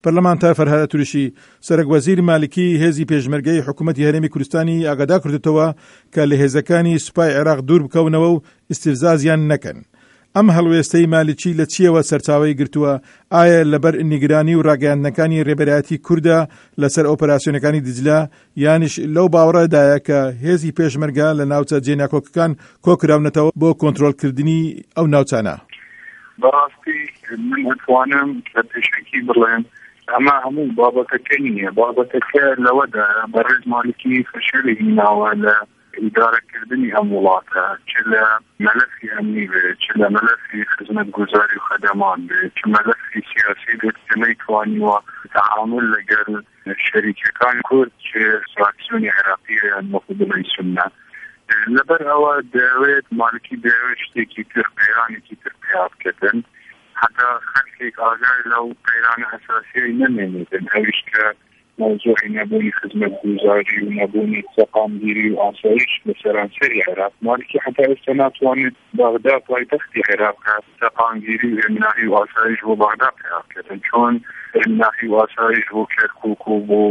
پەرلەمانتار فەرهاد توریشی سەرۆکوەزیر مالکی هێزی پێشمەرگەی حکوومەتی هەرێمی کوردستانی ئاگادار کردوتەوە کە لە هێزەکانی سوپای عێراق دوور بکەونەوە و ئیستیفزازیان نەکەن. ئەم هەڵوێستەی مالکی لە چیەوە سەرچاوەی گرتووە؟ ئایا لەبەر نیگرانی و ڕاگەیاندنەکانی ڕێبەرایەتی کووردە لەسەر ئۆپەراسیۆنەکانی دیجلە، یانیش لەو باوەڕەدایە کە هێزی پێشمەرگە لە ناوچە جێناکۆکەکان کۆکراونەتەوە بۆ کۆنتڕۆلکردنی ئەو ناوچانە؟ بەڕاستی من ئەتوانم لە پێشەکی بڵێم ئەمە هەموو بابەتەکە نییە. بابەتەکە لەوەدا بەڕێز مالکی فەشەری هیناوە لە ئیدارەکردنی ئەم وڵاتە، چ لە مەلەفی ئەمنی بێت، چ لە مەلەفی خزمەتگوزاری و خەدەمان بێت، چ مەلەفی سیاسی بێت کە نەیتوانیوە تعامل لەگەڵ شەریکەکان کورد چ فراکسیۆنی عێراقییان وەکو بڵێن سونە. لەبەر ئەوە دەوێت مالکی دەوێت شتێکی تر پەیرانێکی تر پیا بکەن، حتا خەلکێک ئاگای لەو پەیرانە ئەساسیەی نەمێنێتن، ئەویش کە موضوعی نەبوونی خزمەتگوزاری و نەبوونی سەقامگیری و ئاسایش لە سەرانسەری عێراق. مالکی حتا ئێستا ناتوانێت بەغدا پایتەختی عێراق سەقامگیری و ئێمناهی و ئاسایش بۆ بەغدا پیا بکەن، چۆن ئێمناهی و ئاسایش بۆ کەرکووک و بۆ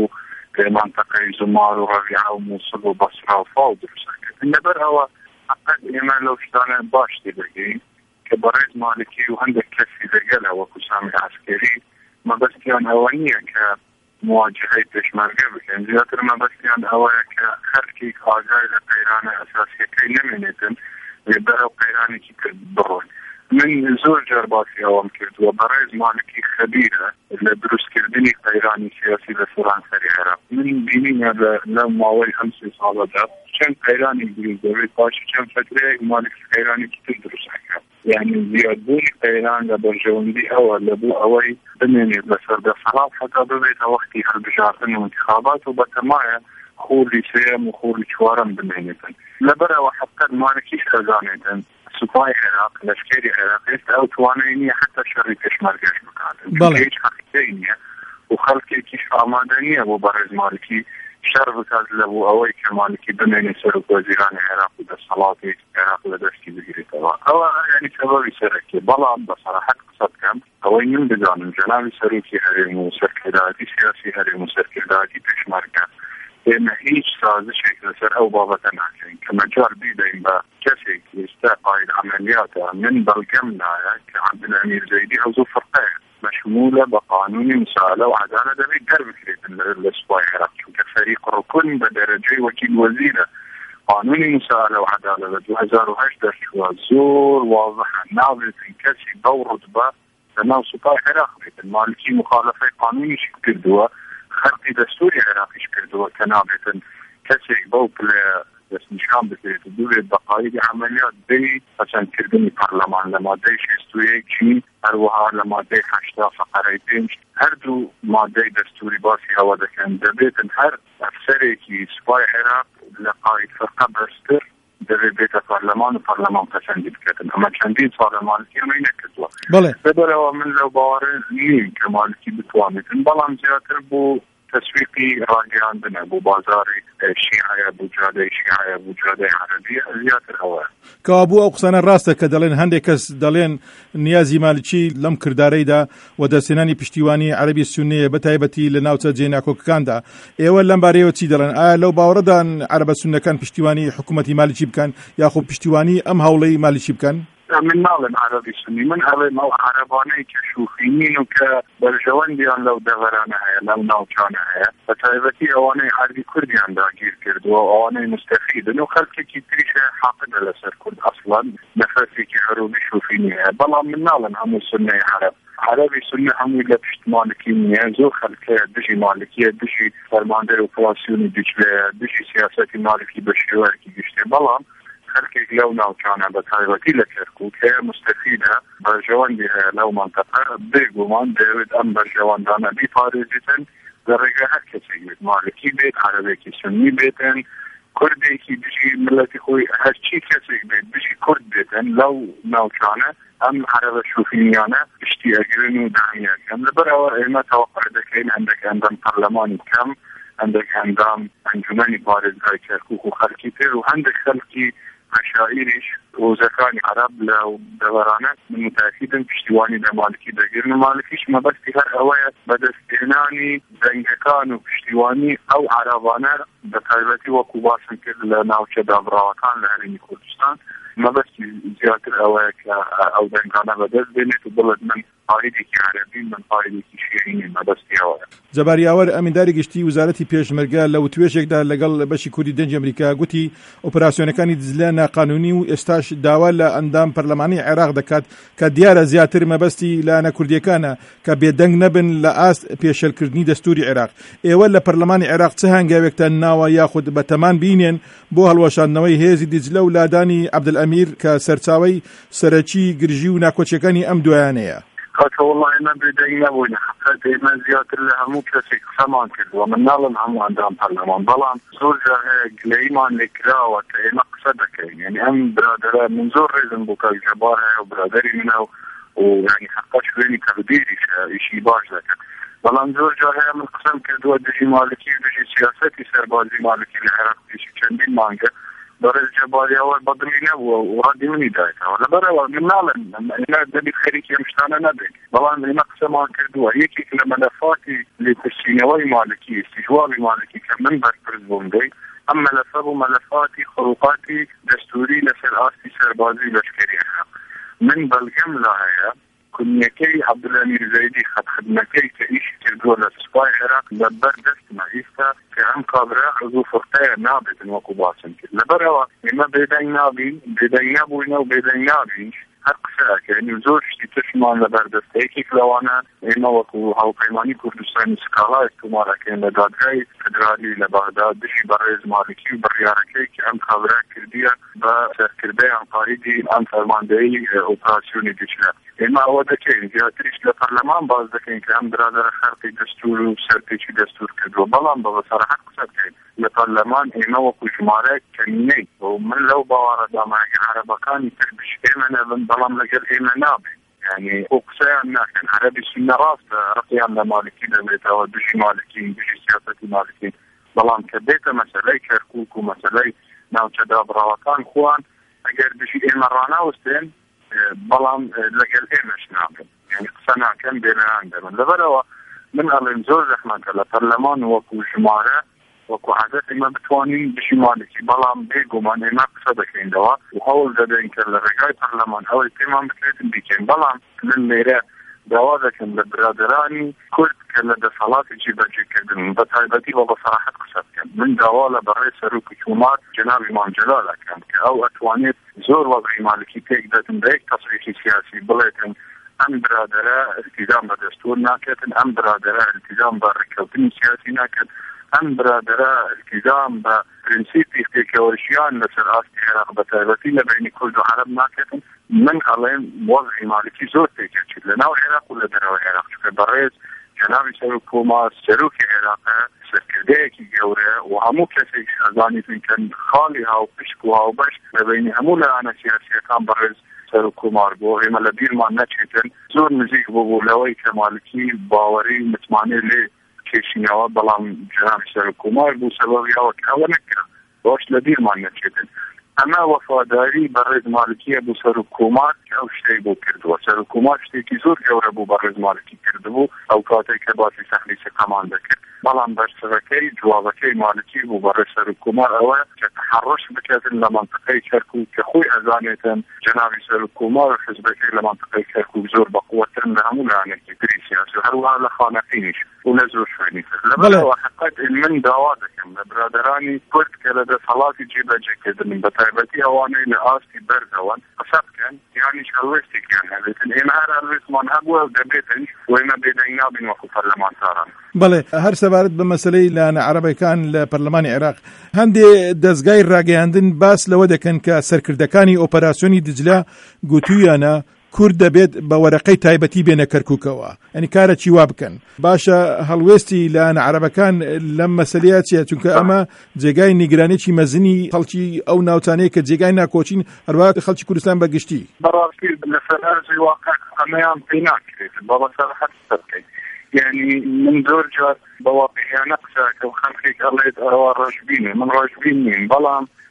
منطقەی زمار و ڕەویعە و مووسڵ و بەسرا و فاو دروستەکردن. لەبەر ئەوە حقەت ئێمە لەو شتانە باش تێدەگەین کە بەڕێز مالکی و هەندێک کەسی لەگەڵە وەکو سامی عەسکەری مەبەستیان ئەوە نییە کە مواجهەی پێشمەرگە بکەن، زیاتر مەبەستیان ئەوەیە کە خەلکێک ئاگای لە پەیرانە ئەساسیەکەی نەمێنێتن بەرەو پەیرانێکی کرد بڕۆن. من زۆر جار باسی ئەوەم کردووە بەڕێز مالکی خەبیرە لە دروستکردنی پەیرانی سیاسی لە سەرانسەری عێراق. من بینیمە لە ماوەی ئەم سێ ساڵەدا چەند پەیرانی دروست دەبێت، پاشی چەند فترەیەک مالکی پەیرانێکی تر دروست ئەکات. یعنی زیادبوونی پەیران لە بەرژەوەندی ئەوە لە بۆ ئەوەی بمێنێت لەسەر دەسەڵات هەتا ببێتە وەختی هەڵبژاردن و انتخابات و بەتەمایە خوڵی سێم و خوڵی چوارەم بمێنێتن. لەبەرەوە حقەت مالکیش خەزانێتن سوپای عێراق لەشکێری عێراق ئێستا ئەو توانای نییە حتا شەڕی پێشمەرگەش بکاتن، هیچ حەقیقەی نییە و خەڵکێکیش ئامادە نییە بۆ بەڕێز مالکی شەڕ بکات لە بۆ ئەوەی کە مالکی بمێنێت سەرۆکوەزیرانی عێراق و دەسەڵاتی عێراق لە دەستی بگرێتەوە. ئەوە یعنی سەبەبی سەرەکی. بەڵام بەسەراحەت قسە بکەم ئەوەی من بزانم جەنابی سەرۆکی هەرێم و سەرکردایەتی سیاسی هەرێم و سەرکردایەتی پێشمەرگە ئێمە هیچ سازشێک لەسەر ئەو بابەتە ناکەین کە مەجال بیدەین بە کەسێک ئێستا قاید عەمەلیاتە. من بەڵگەم نایە کە عەبدولەمیر زەیدی هەوزوو فەرقەیە مشمولة بقانون مساءلة وعدالة دبي درب كريتن للسباي عراق چونکە فريق ركن بدرجة وكيل وزيرة قانون مساءلة وعدالة ب 2008 درشوا زور واضحة ناظرة كسي دو رتبة لناو سباي عراق بيتن مالكي مخالفة قانوني شكردوا خرقي دستوري عراقي شكردوا كنابتن كسي بوك بس نشان بكريت دولة بقايد عمليات دي عشان كردني برلمان لمادة شستوية كي أروها لمادة 8 فقريتين هردو مادة دستوري باسي هوا دا كان دبيتن هر أفسري كي سباي عراق لقايد فرقة برستر دبي بيت برلمان وبرلمان تشندي بكتن أما شندين صار مالكي ما ينكتوا بدأوا من لو بوارد نين كمالكي بتوانيتن بلان زياتر بو تسويقي راجعان بنا ابو بازاري شيعة ابو جادة شيعة ابو جادة عربية زيادة الهواء كابو أقصان الراستة كدلين هندكس دلين نيازي مالكي لم كرداري دا ودرسناني پشتیوانی عربي السنية بتايبتي لناوتا جيناكو كان دا ايوال لمباريو تي دلين لو باوردان عرب السنة كان پشتیوانی حكومتي مالكي بكان ياخو پشتیوانی ام هولي مالكي بكان من ناظم عربي سني من هذا مو عرباني كشوفيين وكبرجوان ديان لو دغرانا هيا لو ناوچانا هيا فتايبتي اواني عربي كرديان دا جير كردو اواني مستفيد انو خلقي كي تريشه حاقد على سر كرد اصلا نفسي كي عروبي شوفيني هيا بلا من ناظم همو سنة عربي سنة همو اللي بشت مالكينية زو خلقي دجي مالكية دجي فرماندر وفلاسيوني دجي سياساتي مالكي بشيوار كي جشتي بلا خلقك لو ناوچانا بتايبتي لكركوك هي مستفيدة برجوان بها لو منطقة بيقومان ديويد أم برجوان دانا بي فارزيتن درجة هكا سيد مالكي بيت عربي كي سني بيتن كردي كي بيجي ملتي خوي هرشي كسيك بيت بيجي كرد بيتن لو ناوچانا أم عربي شوفينيانا اشتي أجرين ودعمية كم لبرا إما توقع دكين عندك أندام برلماني كم عندك أندام أنجماني بارز هاي كركوك وخلقي تير وعندك خلقي عشائريش وزكاني عرب لو دورانات من متأكدا بشتواني لمالكي دقير مالكيش ما بس هر أوية بدستيناني دنجكان وبشتواني أو عربانا بطيبتي وكوباسن كل ناوشة دابراوكان لهريني كردستان ما بس زيادة الأوية أو دنجانا بدست بيني تبلد من قائدي كعربي من قائدي كشيعيني ما بس أوية جەباری ئاوەر ئەمینداری گشتی وزارەتی پێشمەرگە لە وتوێژێکدا لەگەڵ بەشی کوردی دەنگی ئەمریکا گوتی ئۆپراسیۆنەکانی دزلە ناقانونی و ئێستاش داوا لە ئەندام پەرلەمانی عێراق دەکات کە دیارە زیاتر مەبەستی لایەنە کوردیەکانە کە بێدەنگ نەبن لە ئاست پێشەلکردنی دەستوری عێراق. ئێوە لە پەرلەمانی عێراق چه هەنگاوێکتان ناوە یاخود بە تەمان بینێن بۆ هەڵوەشاندنەوەی هێزی دجلە و لادانی عەبدولئەمیر کە سەرچاوەی سەرەکی گرژی و ناکۆچیەکانی ئەم دوایانەیە؟ والله ما بدي نبوي حقيقة ما زيادة لها مو كسيك سمان كده ومن نالم هم عندهم برلمان بلان زوجة قليمان لكراوة كي مقصدك يعني هم برادرة من زور ريزن بوكا الجبارها وبرادري منه ويعني حقاش بيني كبديري شي باش لك بلان زوجة هي من قسم كدوة دجي مالكي ودجي سياستي سربازي مالكي العراق دجي كندين مانجا برز جباري أول بدرينا وردي مني دايتا ولا برا من نالن أنا دبي خريك يمشتانا نبي بلان لما قسمان كردوا يكي لملفاتي لتشينوي مالكي استجوابي مالكي كمن برزبون دي أما ملفاتي ملفاتي خروقاتي دستوري لسر آستي سربازي لشكريها من بالجملة هي كنيكي عبدالأمير زيدي خدمكي كإيش كردوا لسباي عراق لبر دست معيفة كأم قابرة عضو فرقية نابت وكباسن لبروا إما بيدين نابين بيدين نابوين وبيدين نابين هرقساك يعني زوجتي تشمان لبردست هيك لوانا إما وكو هاو قيماني كردستاني سكالا استمارا كين لدادهي فدرالي لبغداد دشي برز مالكي وبرياركي كأم قابرة كردية بسركربي عن قائدي عن فرماندهي اوبراسيوني دجلة إما هو دكين جاتريش لبرلمان باز دكين كأم برادر خرقي دستور وسرتيشي دستور كدو بلان بصراحة قساكين لبرلمان إما وكو جمارك كنيني ومن لو بوارد ما عربكاني تربش إيمانا من بلان لقل إيمانا يعني وقسانا كان عربي سنة راس رقيان لمالكي لبيتا ودجي مالكي دجي سياستي مالكي بلان كبيتا مسألي كركوكو مسألي ناوچه دابراوكان خوان اگر دجي إيمارانا وستين بلان لقل إيماش نابن يعني قسانا كان بينا عندنا لبروا من الانزور رحمة الله برلمان وكو جمارة وكو عادات ما بتوانين بشي مالكي بلان بيقو من ما قصدك عندها وحاول دادين كالرقاي برلمان او التمام بكريتن بيكين بلان من ميرا دوازكم لبرادراني كرد كاللدى صلاة جيبا جيكدن بطايبتي وبصراحة قصدكم من دوالة برئيس سروك حكومات جناب إمام جلالة كان او اتوانيت زور وضعي مالكي تيقدتن بيك تصريحي سياسي بليتن ام برادره التزام بدستور ناكتن ام برادره التزام بالركوتين سياسي ناكت ام برادره التزام برنسيبي كورشيان لسر آستي عراق بتايبتي لبين كل عرب ناكتن من عليهم وضعي مالكي زور تيجي لنا العراق ولا دروا العراق شكرا بريز جنابي سروكوما سروكي عراقه سكرديكي جوره وهمو كسي ازاني كان خاليها وبشكوها وبش لبين همو لأنا سياسية كان بريز سروكومار بو هما لبير ما نتشتن زور نزيك بو لوي كمالكي باوري متماني لي كيشينيوا بلان جنابي سروكومار بو سببيا وكاوة نكرا باش لبير ما نتشتن اما وفاداری برز مالکی ابو سروکومات او شتی بو کردو سروکومات شتی کی زور جوره بو برز مالکی کردو او کاتی که باسی سحلی سکمان دکر بلان برسوکی جوابکی مالکی بو برز سروکومات اوه که تحرش بکتن لمنطقه کرکو که خوی ازانیتن جنابی سروکومات و حزبکی لمنطقه کرکو زور بقوتن لهمو لعنکی گریسیاسی و هروا لخانقینیش و نزور شوینی لبلا وحقات من داوادکم لبرادرانی کرد که لده صلاتی جیبه جکدن بتايبتي اواني لآستي برزوان قصد كان يعني شالوستي كان لكن إما هر من هبوا دبيتن وإما بيدين نابين وكو برلمان ساران بله هر سبارت بمسألة لأن عربي كان لبرلمان عراق هندي دزگای راگەیاندن باس لەوە دەکەن کە سەرکردەکانی ئۆپەراسیۆنی دجلا گوتویانە کورد دەبێت بە وەرەقەی تایبەتی بێنە کەرکووکەوە ئەنی کارە چیوا بکەن باشە هەڵوێستی لە عەرەبەکان لەم مەسەلەیە چیە چونکە ئەمە جێگای نیگرانێکی مەزنی خەڵکی ئەو ناوچانەیە کە جێگای ناکۆچین هەروە خەڵکی کوردستان بەگشتی بەڕاستی لە سەرنجی واقع ئەمەیان پێی ناکرێت بەڵام سەرحەت بکەیت يعني من زور جار بواقعية نقصة كو خلقك الله يتأوى الرجبين من رجبين بلام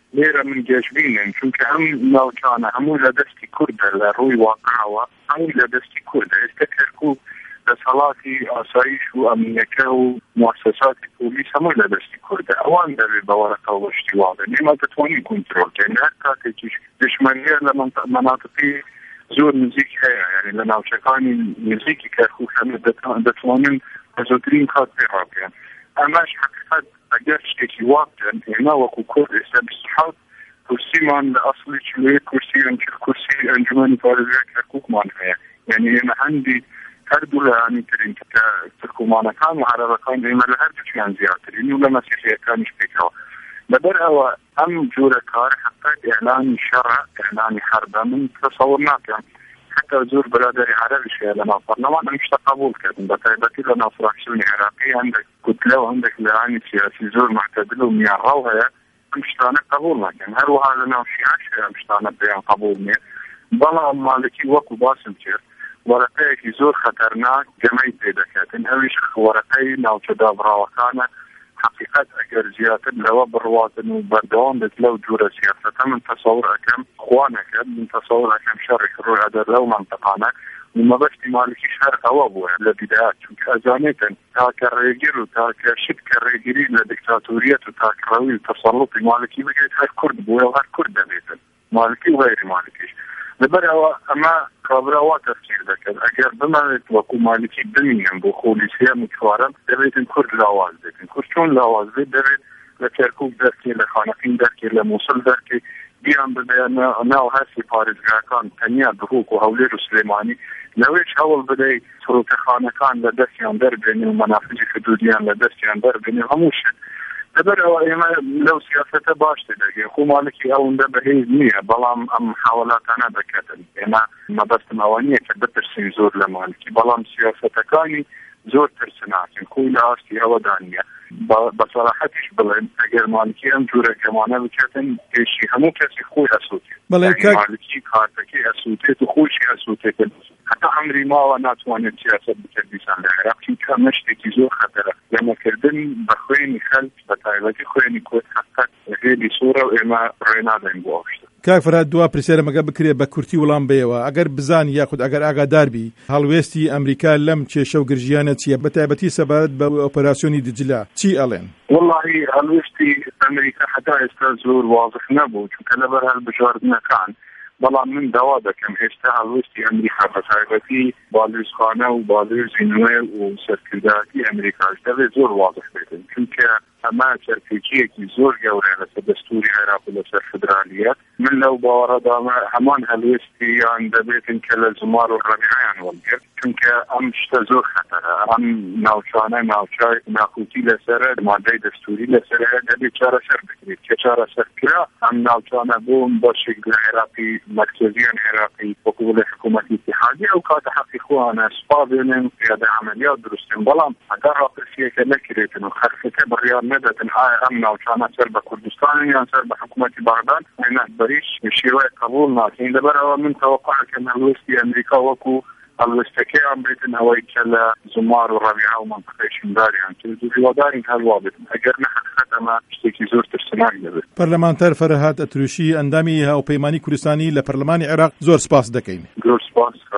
لێرە من گەشببینن چونکە ئەم ناوچانە هەموو لە دەستی کوردە لە ڕووی واقعەوە هەموو لە دەستی کوردە ئێستا کەرکووک دەسەڵاتی ئاسایش و ئەمنیەکە و موسساتی پۆلیس هەموو لە دەستی کوردە ئەوان دەبێت بەوەرەکە بەشتی واڵێ نێمە دەتوانین کۆنترۆلکەین هەر کاتێکیش دژمەنیە لە مناطقی زۆر نزیک هەیە یعنی لە ناوچەکانی نزیکی کەرکووک هەموو دەتوانن بە زۆرترین کات پێڕاکەن ئەماش حقیقەت ئەگەر شتێکی واکەن ئێمە وەکو کورد ئێستا 27 کورسیمان لە ئەسڵی 41 کورسی ئەنجومەنی پارێزگای کەرکووکمان هەیە یعنی ئێمە هەندی هەردوو لەیانی ترین کە ترکمانەکان و عەرەبەکان ئێمە لە هەردووچیان زیاترین و لە مەسیحیەکانیش پێکەوە لەبەر ئەوە ئەم جۆرە کار حقیقەت ئێعلانی شەڕە ئێعلانی حەربە من تەسەوور ناکەم حتى زۆر برادری عەرەبیش هەیە لە ناو پەرلەمان ئەم شتە قبول کردن بەتایبەتی لە ناو فراکسیۆنی عێراقی هەندێک کوتلە و هەندێک لایانی سیاسی زۆر معتەدل و میانڕاو هەیە ئەم شتانە قبول ناکەن هەروەها لە ناو شیعەش ئەم شتانە پێیان قبول نییە بەڵام مالکی وەکو باسم کرد وەرەقەیەکی زۆر خەتەرناک گەمەی پێدەکاتن ئەویش وەرەقەی ناوچە دابڕاوەکانە حقیقت ئەگەر زیاتر لەوە بڕواتن و بەردەوام بێت لەو جوورە سیاسەتە من تەسەوور ئەەکەم خوا نەکرد من تەسەوور ئەەکەم شەڕێک ڕووی ئەدەر لەو مەنتەقانە و مەبەستی مالکیش هەر ئەوە بووە لە بیدایەت چونکە ئەزانێتن تاکە ڕێگیر و تاکە شت کە ڕێگیری لە دیکتاتۆریەت و تاکڕەوی و تەسەڵڵوتی مالکی بگرێت هەر کورد بووە و هەر کورد دەبێتن مالکی و غیری مالکیش لەبەر ئەوە ئەمە کابراوا تەفسیر دەکەن ئەگەر بمانێت وەکو مالکی بمینن بۆ خۆلیسیە میکوارن دەبێتن کورد لاواز بێتن کورد چۆن لاواز بێت دەبێت لە کەرکووک دەرکێ لە خانەقین دەرکێ لە مووسڵ دەرکێ بیان ببێن ناو هەرسی پارێزگاکان تەنیا دروک و هەولێر و سلێمانی لەوێش هەوڵ بدەیت فڕۆکەخانەکان لە دەستیان دەربێنێ و مەنافجی حدودیان لە دەستیان دەربێنێ هەموو شت لەبەر ئەوە ئێمە لەو سیاسەتە باش دەگەین خۆ مالکی ئەوەندە بەهێز نییە بەڵام ئەم حاوەلاتانە دەکەن ئێمە مەبەستم ئەوە نییە کە بترسین زۆر لە مالکی بەڵام سیاسەتەکانی زۆر ترسناکن خۆی لە ئاستی ئەوەدا نییە بەسەراحەتیش بڵێن ئەگەر مالکی ئەم جوورە گەمانە بکاتن پێشی هەموو کەسی خۆی ئەسووتێت مالکی کارتەکەی ئەسووتێت و خۆشی ئەسووتێت حتى عمري ما ناتوانێت سیاست بکرد دیسان لە عێراق چونکە مەشتێکی زۆر خەتەرە لەمەکردن بە خوێنی خەلک بە تایبەتی خوێنی کورد حقیقەت هێلی سوورە و ئێمە ڕێنادەین بۆ ئەو شتە کاک فەرهاد دوا پرسیارە مەگە بکرێت بە کورتی وەڵام بێەوە ئەگەر بزانی یاخود ئەگەر ئاگادار بی هەڵوێستی ئەمریکا لەم کێشە و گرژیانە چییە بە تایبەتی سەبارەت بە ئۆپەراسیۆنی دجلا چی ئەڵێن والله هەڵوێستی ئەمریکا حتا ئێستا زۆر واضح نەبوو چونکە لەبەر هەڵبژاردنەکان بەڵام من داوا دەکەم هێشتا هەڵوێستی ئەمریکا بە تایبەتی باڵێزخانە و باڵێزی نوێ و سەرکردایەتی ئەمریکاش دەبێت زۆر واضح بێتن چونکە ئەمە سەرکێکیەکی زۆر گەورەیە لەسەر دەستوری عێراق و لەسەر فدرالیەت من لەو باوەڕەدامە هەمان هەڵوێستیان دەبێتن کە لە زمار و ڕەبیعیان وەڵگرت چونکە ئەم شتە زۆر خەتەرە ئەم ناوچانە ناوچای ناخوتی لەسەرە مادەی دەستوری لەسەرەیە دەبێت چارەسەر بکرێت کە چارەسەرکرا ئەم ناوچانە بۆم بەشێک لە عێراقی مرکزیان عێراقی وەکو لە حکوومەتی اتحادی ئەو کاتە حەقی خۆیانە سوپا بێنن پیادە عملیات دروستن بەڵام ئەگەر ڕاپرسیەکە نەکرێتن و خەرخەکە بڕیار نەدەتن ئایا ئەم ناوچانە سەر بە کوردستان یان سەر بە حکوومەتی باغداد بەریش شێوەیە قبول ناکەین لەبەرەوە من تەوەقعەکەم هەڵوێستی ئەمریکا وەکو هەڵوێستەکەیان بێتن ئەوەی کە لە زمار و ڕەبیعە و مەنطقەی شینداریان کرد و هیوادارین هەڵوا بێتن ئەگەر نە حقیقەت ئەمە شتێکی زۆر ترسناک دەبێت. پەرلەمانتەر فەرهاد ئەتروشی ئەندامی هاوپەیمانی کوردستانی لە پەرلەمانی عێراق زۆر سپاس دەکەین. زۆر سپاس.